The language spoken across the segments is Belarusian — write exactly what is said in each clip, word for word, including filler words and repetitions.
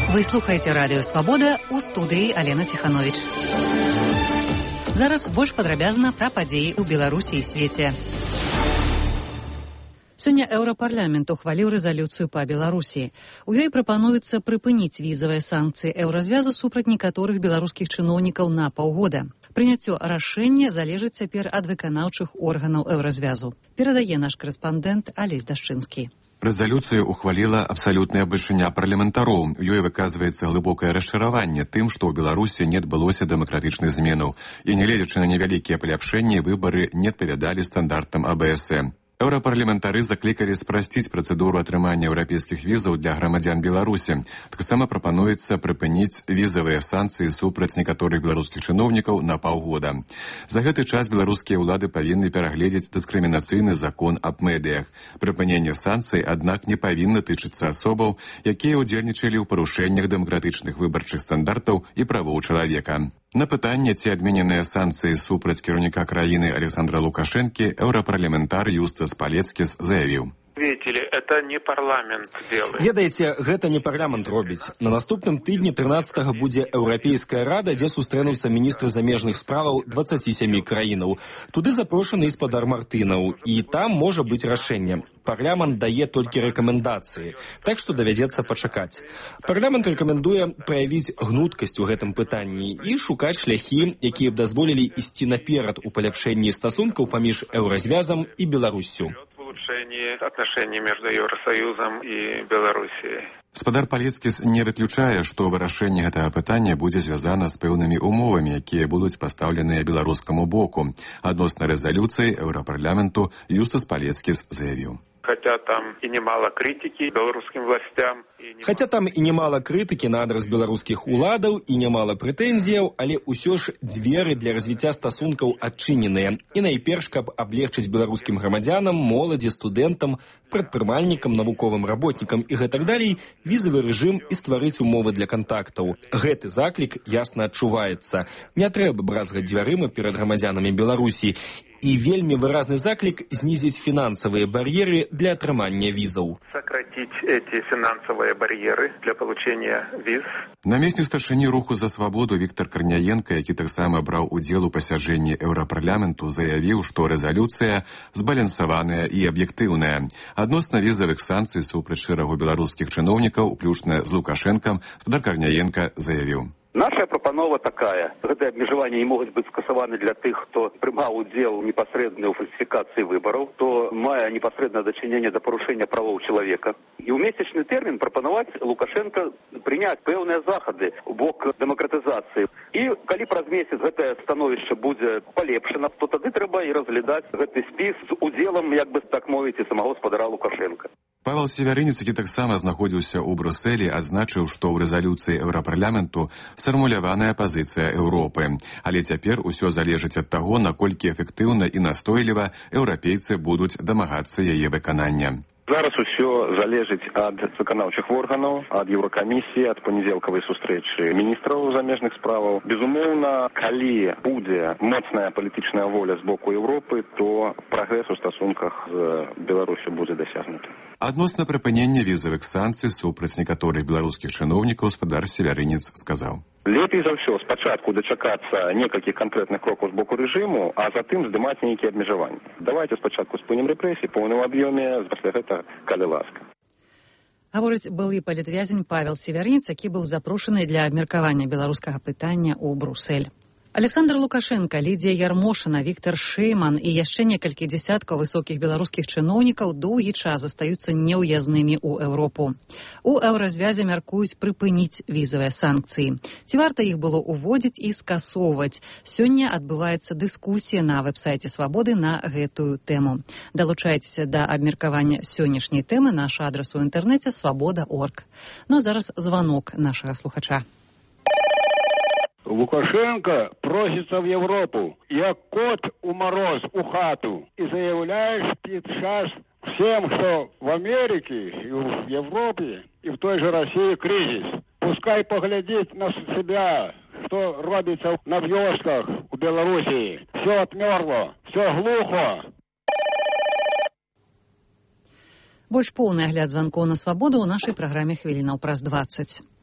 Вы слухаеце радыё «Свабода», у студыі Алена Ціхановіч. Зараз больш падрабязна пра падзеі ў Беларусі і свеце. Сёння Еўрапарламент ухваліў рэзалюцыю па Беларусі. У ёй прапануецца прыпыніць візавыя санкцыі еўразвязу супраць некаторых беларускіх чыноўнікаў на паўгода. Прыняццё рашэння залежыць цяпер ад выканаўчых органаў еўразвязу. Перадае наш корэспандэнт Алесь Дашчынскі. Рэзалюцыя ухваліла абсалютная бальшыня парламентароў. У ёй выказваецца глыбокае расчараванне тым, што ў Беларусі не адбылося дэмакратычных зменаў. І нягледзячы на невялікія паляпшэнні, выбары не адпавядалі стандартам А Б С Э. Еўрапарламентары заклікалі спрасціць працэдуру атрымання еўрапейскіх візаў для грамадзян Беларусі. Таксама прапануецца прыпыніць візавыя санкцыі супраць некаторых беларускіх чыноўнікаў на паўгода. За гэты час беларускія ўлады павінны перагледзець дыскрымінацыйны закон аб медыях. Прыпыненне санкцый, аднак, не павінна тычыцца асобаў, якія ўдзельнічалі ў парушэннях дэмакратычных выбарчых стандартаў і правоў чалавека. На пытанне, ці адмененыя санкцыі супраць кіраўніка краіны Александра Лукашэнкі, еўрапарламентар Юстас Палецкіс заявіў. Видели, это не парламент делает. Ведаеце, гэта не парламент робіць. На наступным тыдні трынаццатага будзе Еўрапейская рада, дзе сустрэнуцца міністры замежных справаў дваццаці сямі краінаў. Туды запрошаны і спадар Мартынаў, і там можа быць рашэнне. Парламент дае толькі рэкамендацыі, так што давядзецца пачакаць. Парламент рэкамендуе праявіць гнуткасць у гэтым пытанні і шукаць шляхі, якія б дазволілі ісці наперад у паляпшэнні стасункаў паміж еўразвязам і Беларуссю. Отношений между Евросоюзом и Белоруссией. Спадар Палецкіс не выключае, што вырашэнне гэтага пытання будзе звязана з пэўнымі умовамі, якія будуць пастаўленыя беларускаму боку. Адносна рэзалюцыі Еўрапарламенту Юстас Палецкіс заявіў. Хотя там и немало критики белорусским властям. Немало... Хотя там и немало критики на адрес беларускіх уладаў і немало прэтэнзіяў, але ўсё ж дзверы для развіцця стасункаў адчыненыя. І найперш, каб аблегчыць беларускім грамадзянам, моладзі, студэнтам, прадпрымальнікам, навуковым работнікам і гэтак далей, візавы рэжым і стварыць умовы для кантактаў. Гэты заклік ясна адчуваецца. Не трэба бразгаць дзвярыма перад грамадзянамі Беларусі. І вельмі выразны заклік знізіць фінансавыя бар'еры для атрымання візаў. Сократить эти финансовые барьеры для получения виз. Намеснік старшыні руху за свабоду Віктор Карняенка, які таксама браў удзел у пасяджэнні Еўрапарламенту, заявіў, што рэзалюцыя збалансаваная і аб'ектыўная. Адносна візавых санкцый супраць шэрагу беларускіх чыноўнікаў, уключна з Лукашэнкам, спадар Карняенка заявіў. Наша прапанова такая. Гэтыя абмежаванні не могуць быць скасаваны для тых, хто прымаў удзел непасрэдна ў фальсіфікацыі выбараў, хто мае непасрэднае дачыненне да парушэння правоў чалавека. І ў месячны тэрмін прапанаваць Лукашенко прыняць пэўныя захады ў бок дэмакратызацыі. І калі праз месяц гэтае становішча будзе палепшана, то тады трэба і разглядаць гэты спіс з удзелам, як бы так мовіць, самого спадара Лукашенка. Павел Севярынец, які таксама знаходзіўся ў Брусэлі, адзначыў, што ў рэзалюцыі Еўрапарламенту сфармуляваная пазіцыя Еўропы. Але цяпер усё залежыць ад таго, наколькі эфектыўна і настойліва еўрапейцы будуць дамагацца яе выканання. Зараз усё залежыць ад выканаўчых органаў, ад Еўракамісіі, ад панядзелкавай сустрэчы міністраў замежных справаў. Безумоўна, калі будзе моцная палітычная воля з боку Еўропы, то прагрэс у стасунках з Беларусю будзе дасягнуты. Адносна прыпынення візавых санкцый супраць некаторых беларускіх чыноўнікаў спадар Севярынец сказаў. Лепей за ўсё спачатку дачакацца некалькіх канкрэтных крокаў з боку рэжыму, а затым здымаць нейкія абмежаванні. Давайце спачатку спынім рэпрэсіі поўным аб'ёме, пасля гэтага калі ласка. Гаворыць былы палітвязень Павел Севярынец, які быў запрошаны для абмеркавання беларускага пытання ў Брусэль. Александр Лукашенко, Лідія Ярмошына, Віктор Шэйман і яшчэ некалькі дзясяткаў высокіх беларускіх чыноўнікаў доўгі час застаюцца неўязнымі ў Еўропу. У еўразвязе мяркуюць прыпыніць візавыя санкцыі. Ці варта іх было ўводзіць і скасоўваць? Сёння адбываецца дыскусія на вэб-сайце Свабоды на гэтую тэму. Далучайцеся да абмеркавання сённяшняй тэмы наш адрас у інтэрнэце свабода точка орг. Ну а зараз званок нашага слухача. Лукашенко просится в Европу, як кот у мороз у хату, и заявляешь сейчас всем, что в Америке, и в Европе, и в той же России кризис. Пускай поглядит на себя, что робится на вёсках у Белоруссии. Все отмерло, все глухо. Больш поўны агляд званкоў на свабоду ў нашай праграме «Хвілінаў праз дваццаць».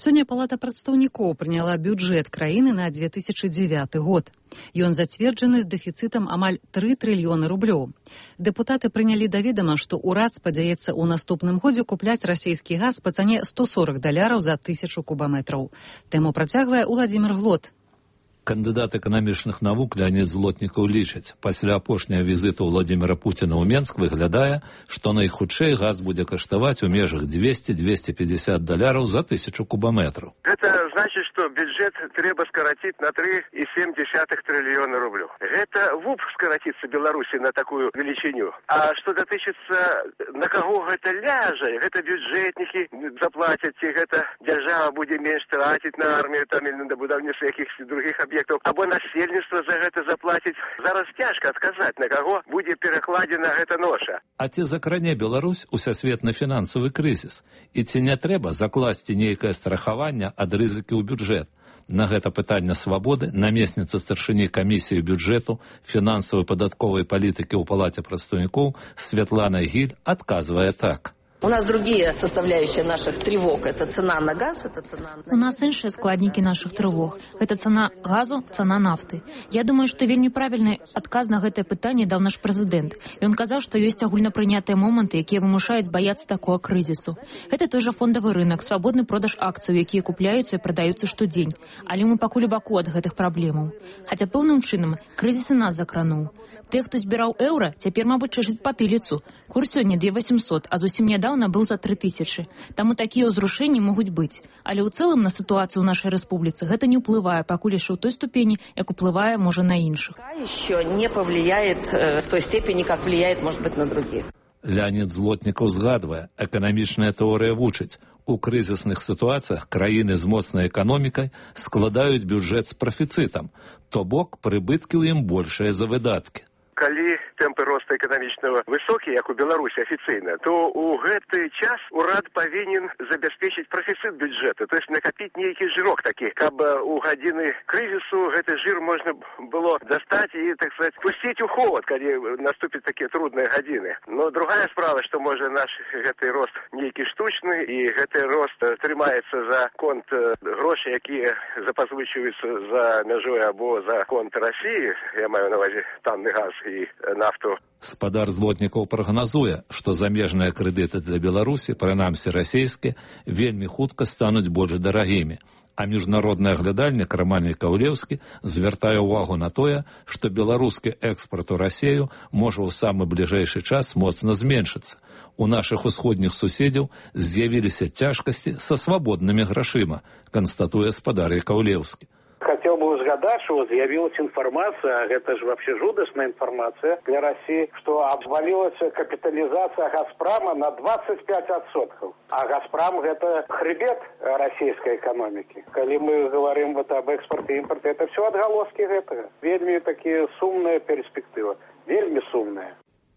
Сёння Палата прадстаўнікоў прыняла бюджэт краіны на две тысячы дзевяты год. Ён зацверджаны з дэфіцытам амаль тры трыльёны рублёў. Дэпутаты прынялі да ведама, што ўрад спадзяецца ў наступным годзе купляць расійскі газ па цане сто сорок даляраў за тысячу кубаметраў. Тэму працягвае Уладзімір Глот. Кандыдат эканамічных навук Леонид Злотнікаў лічыць, пасля апошняга візіту Владимира Путина ў Менск выглядае, што найхутчэй газ будзе каштаваць у межах двести - двести пятьдесят даляраў за тысячу кубаметраў. Это значит, что бюджет трэба скараціць на три и семь десятых триллиона рублёў. Это в УП скараціцца Беларусі на такую величиню. А что датычыцца, на каго гэта ляжа, гэта бюджэтнікі заплацяць, ці гэта дзяржава будзе менш траціць на армію там или на будаўніцтва якихось других объектов, або насельніцтва за гэта заплаціць. Зараз цяжка адказаць, на каго будзе перакладзена гэта ноша. А ці закране Беларусь усесветны фінансавы крызіс? І ці не трэба закласці нейкае страхаванне ад рызыкі ў бюджэт? На гэта пытанне свабоды намесніца старшыні камісіі бюджэту фінансавай падатковай палітыкі ў Палаце прадстаўнікоў Святлана Гіль адказвае так. У нас другие составляющие наших тревог. Это цена на газ, это цена на... У нас іншыя складнікі наших трывог. Гэта цана газу, цана нафты. Я думаю, што вельмі правільны адказ на гэтае пытанне даў наш прэзідэнт. Ён казаў, што ёсць агульнапрынятыя моманты, якія вымушаюць баяцца такога крызісу. Гэта той жа фондавы рынок, свабодны продаж акцыяў, якія купляюцца і прадаюцца штодзень. Але мы пакуль у баку ад гэтых праблемаў. Хаця пэўным чынам крызіс і нас закрануў. Тых, хто збіраў еўра, цяпер, мабыць, чэшаць патыліцу. Курс сёння две васемсот, а зусім нядаўна быў за тры тысячы. Таму такія ўзрушэнні могуць быць. Але ў цэлым на сітуацыю ў нашай рэспубліцы гэта не ўплывае, пакуль яшчэ ў той ступені, як уплывае, можа, на іншых. Еще не повлияет в той степени, как влияет, может быть, на других. Леонид Злотнікаў згадвае, эканамічная тэорыя вучыць. У крызісных сітуацыях краіны з моцнай эканомікай складаюць бюджэт з прафіцытам, то бок прыбыткі ў ім большыя за выдаткі. Калі тэмпы роста эканамічнага высокія, як у Беларусі афіцыйна, то ў гэты час урад павінен забяспечыць прафіцыт бюджэта, то есть накапіць нейкі жырок такі, каб у гадзіны крызісу гэты жыр можна было дастаць і, так сказать, пусціць у ход, калі наступяць такія трудныя гадзіны. Но другая справа, што можа наш гэты рост нейкі штучны, і гэты рост трымаецца за конт грошай, якія запазвычваюцца за мяжой або за конт Расіі, я маю на ўвазе танны газ і нафту. Спадар Злотнікаў прагназуе, што замежныя крэдыты для Беларусі, прынамсі расійскія, вельмі хутка стануць больш дарагімі. А міжнародны аглядальнік Раман Каўлеўскі звяртае ўвагу на тое, што беларускі экспарт у Расію можа ў самы бліжэйшы час моцна зменшыцца. У нашых усходніх суседзяў з'явіліся цяжкасці са свабоднымі грашыма, канстатуе спадар Каўлеўскі. Хотел бы узгадать, что з'явилась информация, это же вообще жудасная информация для России, что обвалилась капитализация Газпрома на двадцать пять процентов. А Газпром это хребет российской экономики. Когда мы говорим вот об экспорте и импорте, это все отголоски этого. Вельми такие сумная перспектива. Вельми сумная.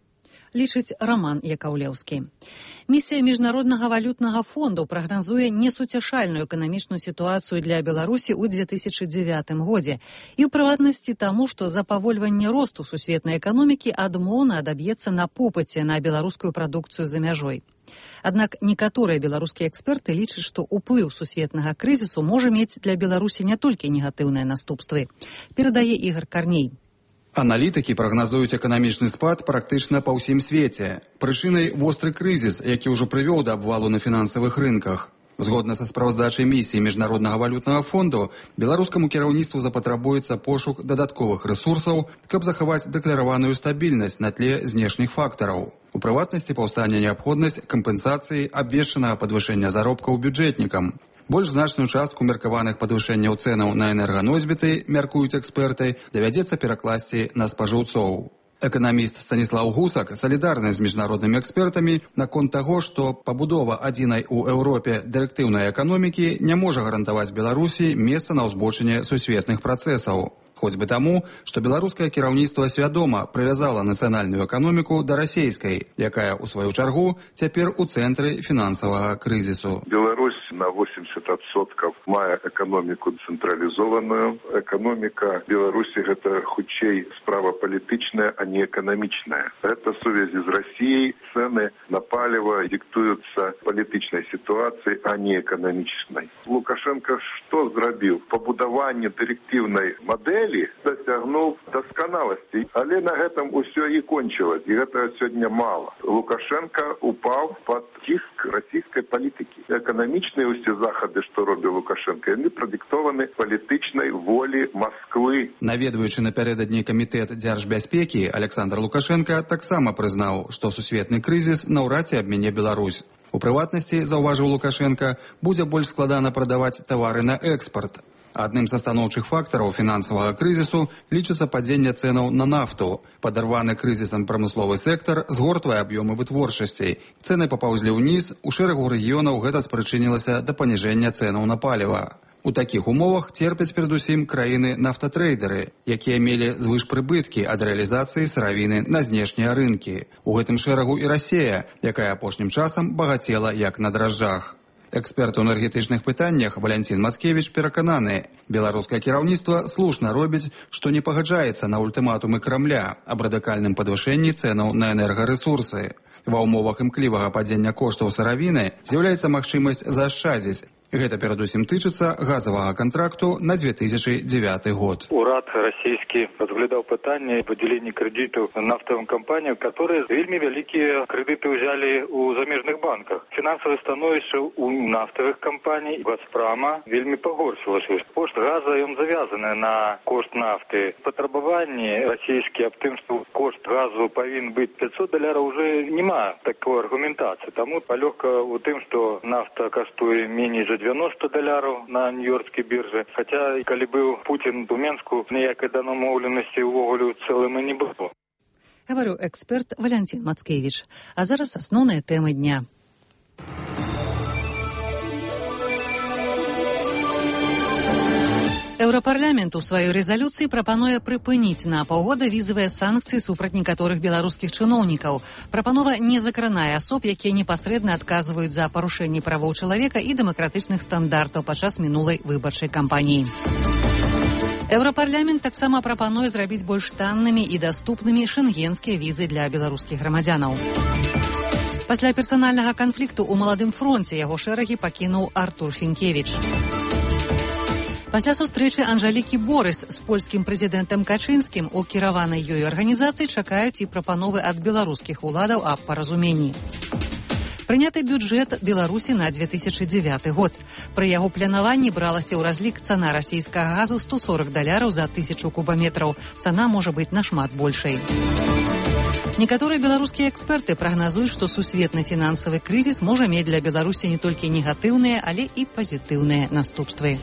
Лічыць Раман Якаўлеўскі. Місія Міжнароднага валютнага фонду прагназуе несуцяшальную эканамічную сітуацыю для Беларусі ў две тысячы дзевятым годзе. І ў прыватнасці таму, што запавольванне росту сусветнай эканомікі адмоўна адаб'ецца на попыце на беларускую прадукцыю за мяжой. Аднак некаторыя беларускія эксперты лічаць, што ўплыў сусветнага крызісу можа мець для Беларусі не толькі негатыўныя наступствы. Перадае Ігор Карней. Аналітыкі прагназуюць эканамічны спад практычна па ўсім свеце. Прычынай востры крызіс, які ўжо прывёў да абвалу на фінансавых рынках. Згодна са справаздачай місіі Міжнароднага валютнага фонду, беларускаму кіраўніцтву запатрабуецца пошук дадатковых рэсурсаў, каб захаваць дэклараваную стабільнасць на тле знешніх фактараў. У прыватнасці паўстане неабходнасць кампенсацыі абвешчанага падвышэння заробкаў бюджэтнікам. Больш значную частку меркаваных падвышэнняў цэнаў на энерганосьбіты, мяркуюць эксперты, давядзецца перакласці на спажыўцоў. Эканаміст Станіслаў Гусак салідарны з міжнароднымі экспертамі наконт таго, што пабудова адзінай у Еўропе дырэктыўнай эканомікі не можа гарантаваць Беларусі месца на ўзбочыне сусветных працэсаў. Хоць бы таму, што беларускае кіраўніцтва свядома прывязала нацыянальную эканоміку да расійскай, якая, у сваю чаргу, цяпер у цэнтры фінансавага крызісу. Беларусь на восемьдесят адсоткаў мае эканоміку цэнтралізованую. Эканоміка Беларусі гэта хутчэй справа палітычная, а не эканамічная. Гэта сувязі з Расіяй, цэны на паліва диктуюцца палітычнай сітуацыяй, а не эканамічнай. Лукашенко што зрабіў? Пабудаванне дырэктыўнай мадэлі дасягнуў дасканаласці, але на гэтым усё і кончылось, і гэта сёння мала. Лукашенко упаў пад ціск расійскай палітыкі. Эканамічныя ўсе захады, што робіў Лукашенко, яны прадыктованы палітычнай волі Масквы. Наведваючы напярэдадні камітэт дзяржбяспекі, Александр Лукашенко таксама прызнаў, што сусветны крызіс наўрад ці абміне Беларусь. У прыватнасці, заўважыў Лукашенко, будзе больш складана прадаваць тавары на экспарт. Адным са станоўчых фактараў фінансавага крызісу лічыцца падзенне цэнаў на нафту. Падарваны крызісам прамысловы сектар згортвае аб'ёмы вытворчасці. Цэны папаўзлі ўніз, у шэрагу рэгіёнаў гэта спрычынілася да паніжэння цэнаў на паліва. У такіх умовах церпяць перадусім краіны-нафтатрейдеры, якія мелі звышпрыбыткі ад рэалізацыі сыравіны на знешнія рынкі. У гэтым шэрагу і Расія, якая апошнім часам багацела як на дражджах. Эксперт у энергетычных пытаннях Валянцін Мацкевіч перакананы, беларускае кіраўніцтва слушна робіць, што не пагаджаецца на ультыматумы Крамля аб радыкальным падвышэнні цэнаў на энергарэсурсы. Ва ўмовах імклівага падзення коштаў сыравіны з'яўляецца магчымасць заашчадзіць. Гэта перадусім тычыцца газавага кантракту на две тысячи девятый год. Урад расійскі разглядаў пытанне выдзялення крэдытаў нафтавым кампаніям, которые вельмі вялікія крэдыты ўзялі ў замежных банках. Фінансавае становішча у нафтавых кампаній Газпрома вельмі пагоршылася. Кошт газа ён завязаны на кошт нафты. Патрабаванні расійскія аб тым, што кошт газу павінен быць пятьсот даляраў, уже няма такой аргументацыі. Таму палёгка ў тым, што нафта каштуе меней за девяносто даляраў на нью-йоркскай біржы. Хаця, калі быў Путін у Менску, ніякай дамоўленасці ўвогуле ў цэлым і не было. Гаварыў эксперт Валянцін Мацкевіч. А зараз асноўныя тэмы дня. Еўрапарламент у сваёй рэзалюцыі прапануе прыпыніць на паўгода візавыя санкцыі супраць некаторых беларускіх чыноўнікаў. Прапанова не закранае асоб, якія непасрэдна адказваюць за парушэнні правоў чалавека і дэмакратычных стандартаў падчас мінулай выбарчай кампаніі. Еўрапарламент таксама прапануе зрабіць больш таннымі і даступнымі шэнгенскія візы для беларускіх грамадзянаў. Пасля персанальнага канфлікту ў маладым фронце яго шэрагі пакінуў Артур Фінкевіч. Пасля сустрэчы Анжалікі Борыс з польскім прэзідэнтам Качынскім у кіраванай ёй арганізацыі чакаюць і прапановы ад беларускіх уладаў аб паразуменні. Прыняты бюджэт Беларусі на две тысячи девятый год. Пры яго планаванні бралася ў разлік цана расійскага газу сто сорок даляраў за тысячу кубаметраў. Цана можа быць нашмат большай. Некаторыя беларускія эксперты прагназуюць, што сусветны фінансавы крызіс можа мець для Беларусі не толькі негатыўныя, але і пазітыўныя наступствы.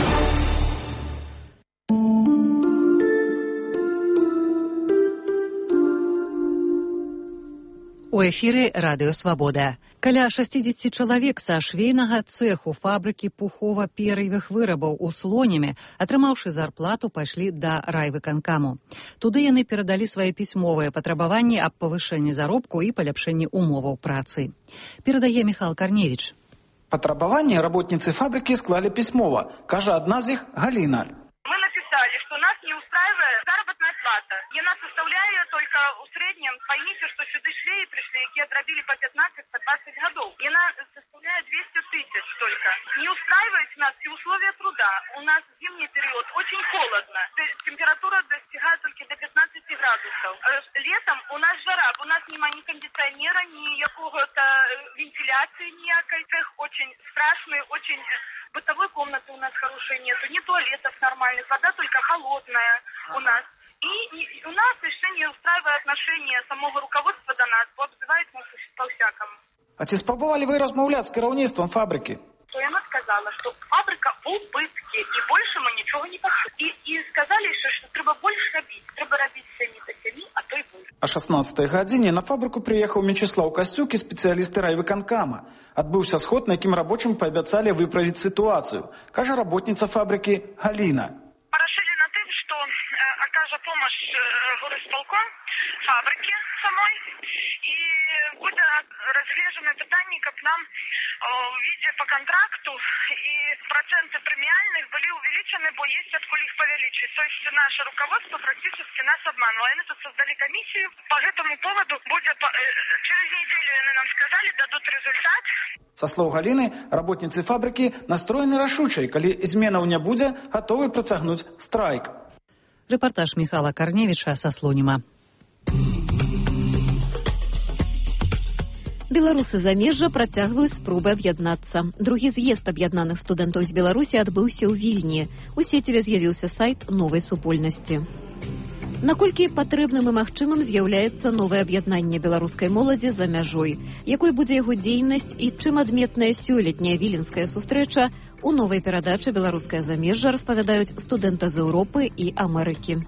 У эфіры радыё Свабода. Каля шестьдесят чалавек са швейнага цэху фабрыкі пухова-пер'явых вырабаў у Слонеме, атрымаўшы зарплату, пайшлі да райвыканкаму. Туды яны перадалі свае пісьмовыя патрабаванні аб павышэнні заробку і паляпшэнні умоваў працы. Перадае Михаил Корневич. Патрабаванні работніцы фабрыкі склалі пісьмова, кажа адна з іх Галіна. Мы написали, что нас не устраивает заработная плата. И она составляет только в среднем, поймите, что сюда швеи пришли, которые отробили по пятнадцать по двадцать годов. И она составляет двести тысяч только. Не устраивает нас и условия труда. У нас в зимний период очень холодно. Температура достигает только до пятнадцати градусов. Летом у нас жара. У нас нема ни кондиционера, ни какого-то вентиляции никакой. Цех очень страшный, очень... Бытовой комнаты у нас хорошей нету, ни туалетов нормальных, вода только холодная у нас. И, и у нас еще не устраивает отношение самого руководства до нас, обзывает нас по-всякому. А ці спробовали ви розмовляти з керівництвом фабрики? То она сказала, что фабрика в убытке, и больше мы ничего не хотим. И, и сказали еще, что треба больше робить. Треба робить семи до семи, а то и больше. О шестнадцатой гадзіне на фабрику приехал Мячеслав Костюк и специалисты райвыканкама. Отбыўся сход, на якім рабочим пообяцали выправить ситуацию, кажа работница фабрики Галина. Порешили на тым, что э, окажа помощь э, горосполкому исполком фабрики самой, и буде разглежено питание, как нам в виде по контракту, и проценты премиальных были увеличены, бо есть откуда их повеличить. То есть наше руководство практически нас обмануло. Они тут создали комиссию. По этому поводу будет через неделю, они нам сказали, дадут результат. Со слов Галины, работницы фабрики настроены рашучай, калі зменаў не будзе, готовы працягнуць страйк. Рэпартаж Михала Карневіча са Слоніма. Беларусы замежжа працягваюць спробы аб'яднацца. Другі з'езд аб'яднаных студэнтаў з Беларусі адбыўся ў Вільні. У сеціве з'явіўся сайт новай супольнасці. Наколькі патрэбным і магчымым з'яўляецца новае аб'яднанне беларускай моладзі за мяжой? Якой будзе яго дзейнасць і чым адметная сёлетняя віленская сустрэча? У новай перадачы «Беларускае замежжа» распавядаюць студэнты з Еўропы і Амерыкі.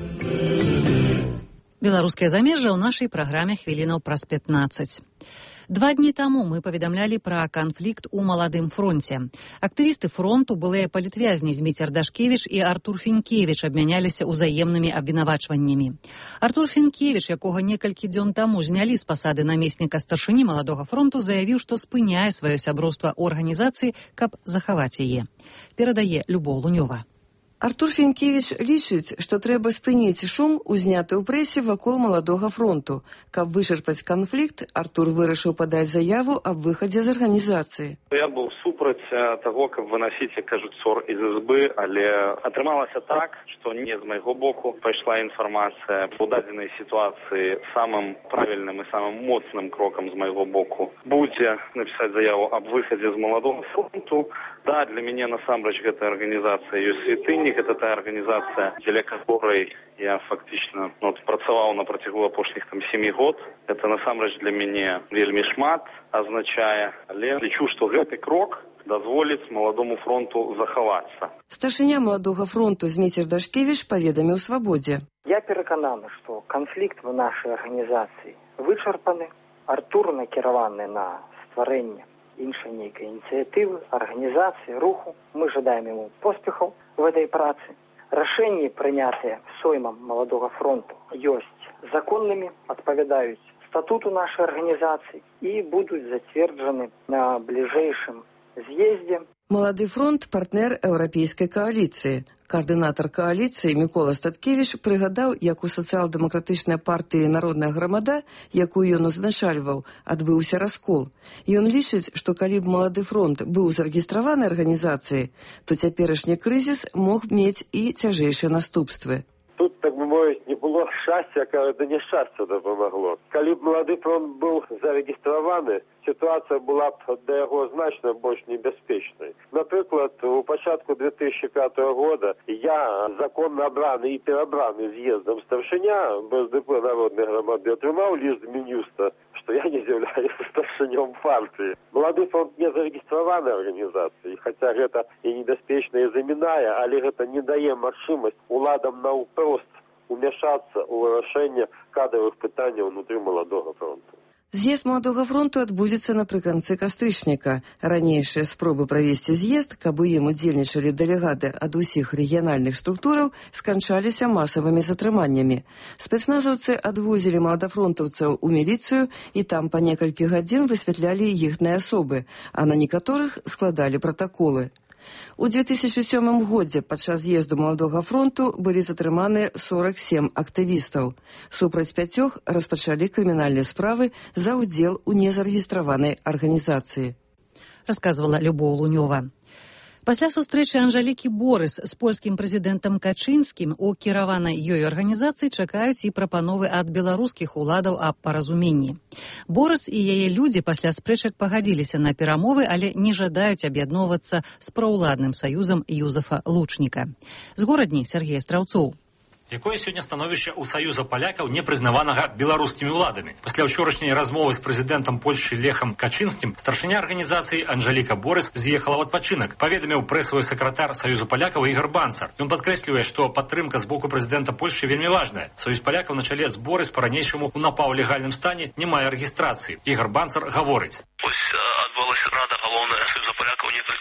Беларускае замежжа ў нашай праграме хвілінаў праз пятнаццаць. Два дні таму мы паведамлялі пра канфлікт у маладым фронце. Актывісты фронту, былыя палітвязні Зміцер Дашкевіч і Артур Фінкевіч абмяняліся ўзаемнымі абвінавачваннямі. Артур Фінкевіч, якога некалькі дзён таму знялі з пасады намесніка старшыні маладога фронту, заявіў, што спыняе сваё сяброўства ў арганізацыі, каб захаваць яе. Перадае Любоў Лунёва. Артур Фінкевіч лічыць, што трэба спыніць шум, узняты ў прэсе вакол маладога фронту. Каб вычарпаць канфлікт, Артур вырашыў падаць заяву аб выхадзе з арганізацыі. Я быў супраць таго, каб выносіць, як кажуць, ссор з ізбы, але атрымалася так, што не з майго боку пайшла інфармацыя по дадзенай сітуацыі. Самым правільным і самым моцным крокам з майго боку будзе напісаць заяву аб выхадзе з маладога фронту. Да, для мяне насамрэч гэта арганізацыя ёсць святынік, это тая арганізацыя, дзеля которой я фактычна ну, працаваў на працягу апошніх там сямі год. Это насамрэч для мяне вельмі шмат азначае, але лічу, што гэты крок дазволіць маладому фронту захавацца. Старшыня маладога фронту Зміцер Дашкевіч паведаміў Свабодзе. Я перакананы, што канфлікт в нашай арганізацыі вычарпаны. Артур накіраваны на стварэнне іншай нейкай ініцыятывы, арганізацыі, руху. Мы жадаем ему поспехаў в этой працы. Рашэнні, прынятыя соймам маладога фронту, ёсць законнымі, адпавядаюць статуту нашай арганізацыі і будуць зацверджаны на бліжэйшым з'ездзе. Малады фронт – партнер еўрапейскай кааліцыі. Каардынатар кааліцыі Мікола Статкевіч прыгадаў, як у сацыял-дэмакратычнай партыі «Народная грамада», якую ён узначальваў, адбыўся раскол. Ён лічыць, што калі б малады фронт быў зарэгістраваны арганізацыяй, то цяперашні крызіс мог мець і цяжэйшыя наступствы. Тут, так бы мовіць, не было шчасця, калі да няшчасця дапамагло. Калі б малады фронт быў зарэгістраваны, сітуацыя была б да яго значна больш небяспечнай. Напрыклад, у пачатку две тысячи пятого года я законна абраны і перабраны з'ездам старшыня БСДП Народнай грамады атрымаў ліст Мінюста, што я не з'яўляюся старшынём партыі. Малады фронт не зарэгістраваны арганізацыяй, хаця гэта і небяспечна і замінае, але гэта не дае магчымасць уладам наўпрост умяшацца ў вырашэнне кадравых пытанняў унутры маладога фронту. З'езд маладога фронту адбудзецца напрыканцы кастрычніка. Ранейшыя спробы правесці з'езд, каб у ім удзельнічалі дэлегаты ад усіх рэгіянальных структураў, сканчаліся масавымі затрыманнямі. Спецназаўцы адвозілі маладафронтаўцаў у міліцыю і там па некалькі гадзін высвятлялі іхныя асобы, а на некаторых складалі пратаколы. У две тысячи сёмым годзе падчас з'езду маладога фронту былі затрыманы сорок семь актывістаў. Супраць пяцёх распачалі крымінальныя справы за ўдзел у незарэгістраванай арганізацыі. Расказвала Любоў Лунёва. Пасля сустрэчы Анжалікі Борыс з польскім прэзідэнтам Качынскім у кіраванай ёй арганізацыі чакаюць і прапановы ад беларускіх уладаў аб паразуменні. Борыс і яе людзі пасля спрэчак пагадзіліся на перамовы, але не жадаюць аб'ядноўвацца з праўладным саюзам Юзафа Лучніка. З горадні Сергей Страўцоў. Якое сёння становішча ў Саюза палякаў, не прызнаванага беларускімі ўладамі? Пасля ўчорашняй размовы з прэзідэнтам Польшчы Лехам Качынскім старшыня арганізацыі Анжаліка Борыс з'ехала ў адпачынак, паведаміў прэсавы сакратар Саюзу палякаў Ігар Банцар. Ён падкрэслівае, што падтрымка з боку прэзідэнта Польшчы вельмі важная. Саюз палякаў на чале з Борыс па-ранейшаму ў напаўлегальным стане не мае рэгістрацыі. Ігар Банцар гаворыць. Ось адбылася рада галоўная Саюза палякаў некалькі днёў таму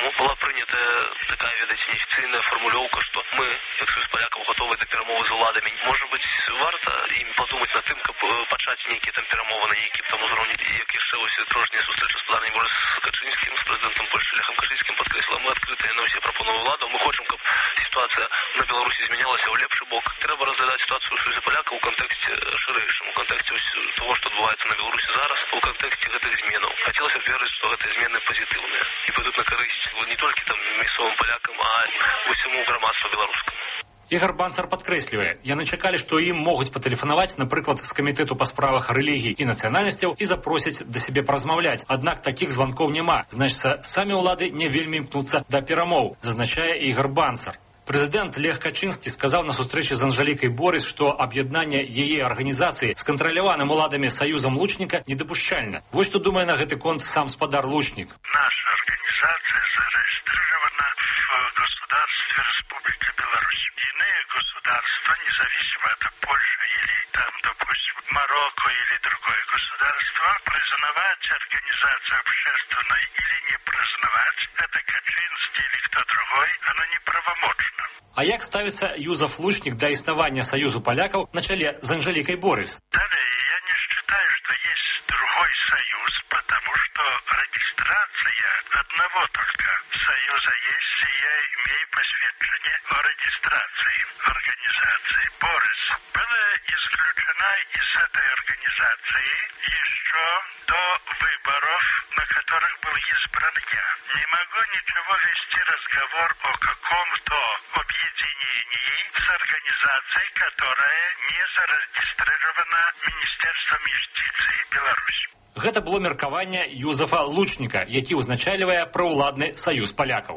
таму была прынята такая, ведаеце, неафіцыйная фармулёўка, што мы, як Саюз палякаў, гатовы да перамовы з уладамі. Можа быць, варта ім падумаць над тым, каб пачаць нейкія там перамовы на нейкім там узроўні, як яшчэ вось дружнія сустрэчы з паном Борис Качынскім, з прэзідэнтам Польшчы Лехам Качынскім падкрэсліла, мы адкрытыя на ўсе прапановы уладаў, мы хочам, каб сітуацыя на Беларусі змянялася ў лепшы бок. Трэба разглядаць сітуацыю ў Саюзе палякаў у кантэксце шырэйшым, у кантэксце того, што адбываецца на Беларусі зараз, у кантэксце гэтых зменаў. Хацелася б верыць, што гэтыя змены пазітыўныя і пойдуць на карысць не толькі там мясцовым палякам, а усяму грамадству беларускаму. Ігор Банцар падкрэслівае, яны чакалі, што ім могуць патэлефанаваць, напрыклад, з камітэту па справах рэлігій і нацыянальнасцяў і запросяць да сябе паразмаўляць. Аднак такіх званкоў няма. Значыцца, самі ўлады не вельмі імкнуцца да перамоў, зазначае Ігор Банцар. Прэзідэнт Лех Качынскі сказаў на сустрэчы з Анжалікай Борис, што аб'яднанне яе арганізацыі з кантраляваным уладамі Саюзам Лучніка недапушчальна. Вось што думае на гэты конт сам спадар Лучнік. Наша организация зарегистрирована в государстве Республики Беларусь. Иные государства, независимо это Польша или там, допустим, Марокко или другое государство, признавать организацию общественной или не признавать, это Качинский или кто другой, оно неправомочно. А як ставіцца Юзеф Лучнік да існавання Саюзу палякаў на чале з Анжалікай Борис? Далее, я не считаю, что есть другой союз, потому что регистрация одного только союза есть, и я имею посвящение о регистрации организации. Борис была исключена из этой организации еще до выборов, на которых был избран я. Не могу ничего вести разговор о каком-то объединении с организацией, которая не зарегистрирована Министерством юстиции Беларуси. Гэта было меркаванне Юзефа Лучніка, які ўзначальвае праўладны Саюз палякаў.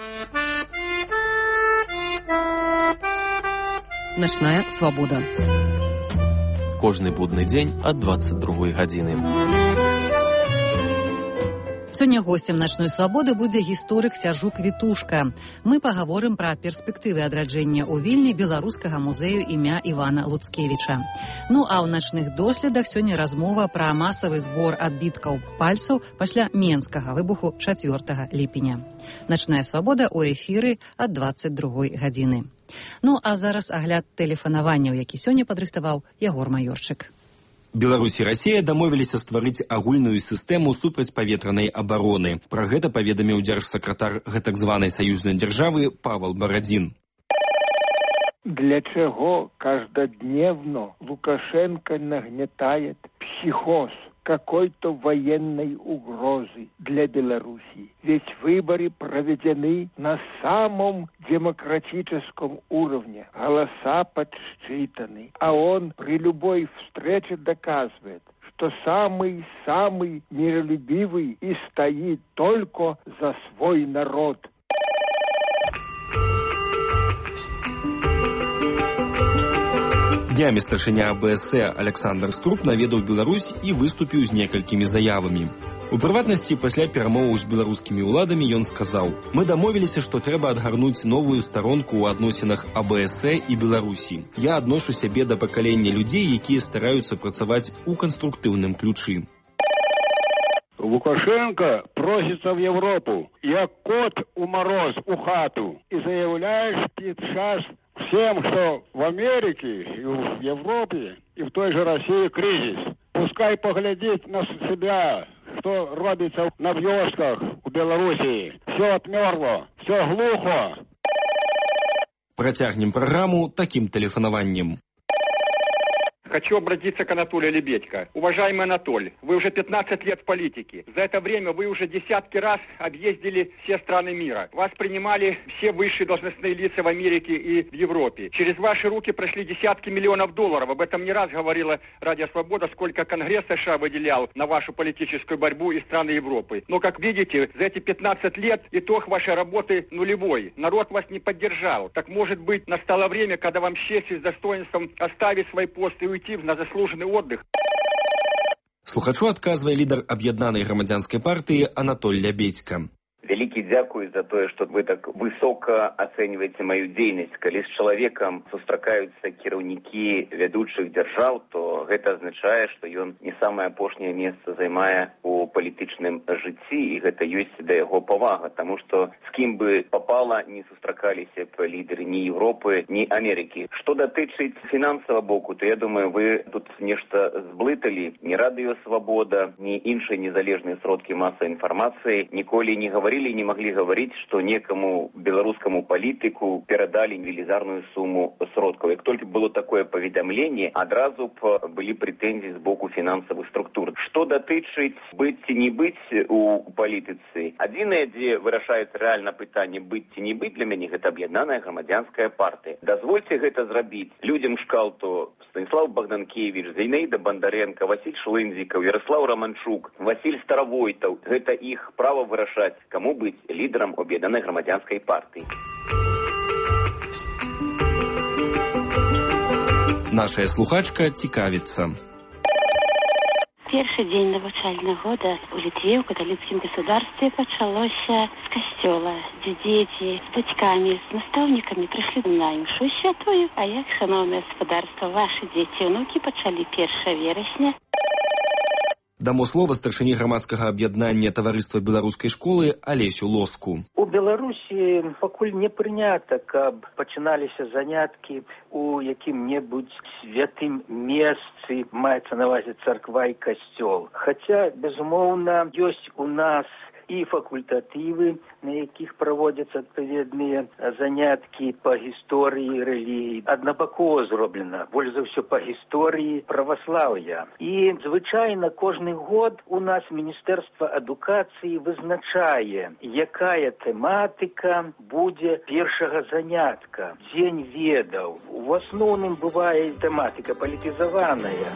Начная свабода. Кожны будны дзень ад дваццаць другой гадзіны. Сёння гостем начной свабоды будзе гісторык Сяржук Вітушка. Мы пагаворым пра перспектывы адраджэння ў Вільні беларускага музею імя Івана Луцкевіча. Ну а ў начных доследах сёння размова пра масавы збор адбіткаў пальцаў пасля менскага выбуху чацвёртага ліпеня. Начная свабода ў эфіры ад дваццаць другой гадзіны. Ну а зараз агляд тэлефанаванняў, які сёння падрыхтаваў Ягор Маёрчык. Беларусь і Расія дамовіліся стварыць агульную сістэму супрацьпаветранай абароны. Пра гэта паведаміў дзяржсакратар гэтак званай саюзнай дзяржавы Павел Барадзін. Для чего каждодневно Лукашенко нагнетает психоз какой-то военной угрозы для Беларуси? Ведь выборы проведены на самом демократическом уровне. Голоса подсчитаны. А он при любой встрече доказывает, что самый-самый миролюбивый и стоит только за свой народ. Днямі старшыня А Бэ Эс Э Александр Струп наведаў Беларусь і выступіў з некалькімі заявамі. У прыватнасці, пасля перамоваў з беларускімі ўладамі ён сказаў: «Мы дамовіліся, што трэба адгарнуць новую старонку ў адносінах А Бэ Эс Э і Беларусі. Я адношу сябе да пакалення людзей, якія стараюцца працаваць у канструктыўным ключы». Лукашенко просится в Европу, як кот у мороз у хату, и заявляешь сейчас всем, что в Америке, и в Европе, и в той же России кризис. Пускай поглядит на себя, что робится на вёсках у Белоруссии. Все отмерло, все глухо. Працягнем праграму таким тэлефанаваннем. Хочу обратиться к Анатолию Лебедько. Уважаемый Анатолий, вы уже пятнадцать лет в политике. За это время вы уже десятки раз объездили все страны мира. Вас принимали все высшие должностные лица в Америке и в Европе. Через ваши руки прошли десятки миллионов долларов. Об этом не раз говорила Радио Свобода, сколько Конгресс США выделял на вашу политическую борьбу и страны Европы. Но, как видите, за эти пятнадцать лет итог вашей работы нулевой. Народ вас не поддержал. Так, может быть, настало время, когда вам с честью и с достоинством оставить свой пост и уйти на заслуженный отдых. Слухачу адказвае лідар аб'яднанай грамадзянскай партыі Анатоль Лябедька. Вялікі дзякуй за тое, што вы так высока ацэньваеце маю дзейнасць. Калі з чалавекам сустракаюцца кіраўнікі вядучых дзяржаў, то то гэта азначае, што ён не самае апошняе месца займае у палітычным жыцці, і гэта ёсць да яго павага, таму што з кім бы папала не сустракаліся б лідеры ні Европы, ні Амерыкі. Што датычыць фінансавага боку, то я думаю, вы тут нешта зблыталі. Ні Радыё Свабода, ні іншыя незалежныя сродкі масавай інфармацыі ніколі не гаварылі і не маглі гаварыць, што некаму беларускаму палітыку перадалі велізарную суму сродкаў. Як толькі было такое паведамленне, адразу б былі прэтэнзіі з боку фінансавых структур. Што датычыць быць ці не быць у палітыцы, адзінае, дзе вырашаецца рэальна пытанне быць ці не быць, для мяне гэта аб'яднаная грамадзянская партыя. Дазвольце гэта зрабіць людзям Шкалту, Станіслав Богданкевич, Зейнаіда Бандаренко, Васіль Шлынзікаў, Ярослав Романчук, Васіль Старовойтаў. Гэта іх права вырашаць, каму быць лідарам аб'яднанай грамадзянскай партыі. Нашая слухачка цікавіцца. Першы дзень навучальнага года у Літве, ў каталіцкім государстве, пачалося з касцёла, дзе дзеці з бацькамі, з настаўнікамі прыйшлі на імшу святую. А як, шаноўнае гаспадарства, вашы дзеці і ўнукі пачалі першага верасня? Дамо слова старшыні грамадскага аб'яднання таварыства беларускай школы Алесю Лоску. У Беларусі пакуль не прынята, каб пачыналіся заняткі у якім-небудзь святым месцы, маецца на ўвазе царква і касцёл. Хаця, безумоўна, ёсць у нас і факультатывы, на якіх праводзяцца адпаведныя заняткі па гісторыі рэлігіі. Аднабакова зроблена, больш за ўсё па гісторыі праваслаўя. І звычайна кожны год у нас Міністэрства адукацыі вызначае, якая тэматыка будзе першага занятка. Дзень ведаў. У асноўным бывае тэматыка палітызаваная.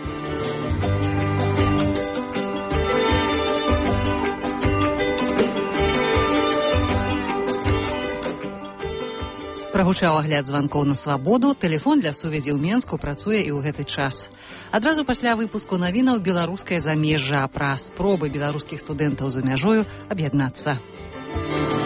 Прагучаў агляд званкоў на свабоду. Тэлефон для сувязі ў Менску працуе і ў гэты час. Адразу пасля выпуску навінаў беларускае замежжа пра спробы беларускіх студэнтаў за мяжою аб'яднацца.